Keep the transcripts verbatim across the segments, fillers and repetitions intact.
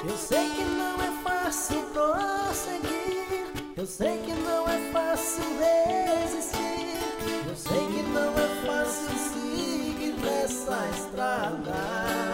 Eu sei que não é fácil prosseguir, eu sei que não é fácil resistir, eu sei que não é fácil seguir nessa estrada.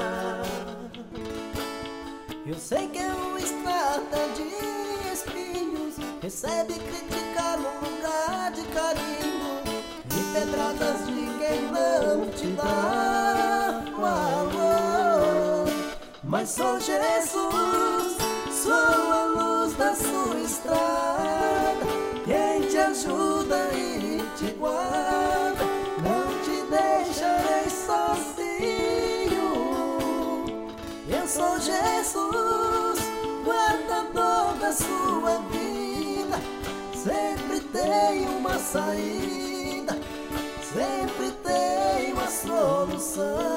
Eu sei que é uma estrada de espinhos, recebe crítica no lugar de carinho e pedradas de quem não te dá valor. Mas sou Jesus, sou a luz da sua estrada, quem te ajuda e te guarda, não te deixarei sozinho. Eu sou Jesus, guardador da sua vida, sempre tem uma saída, sempre tem uma solução.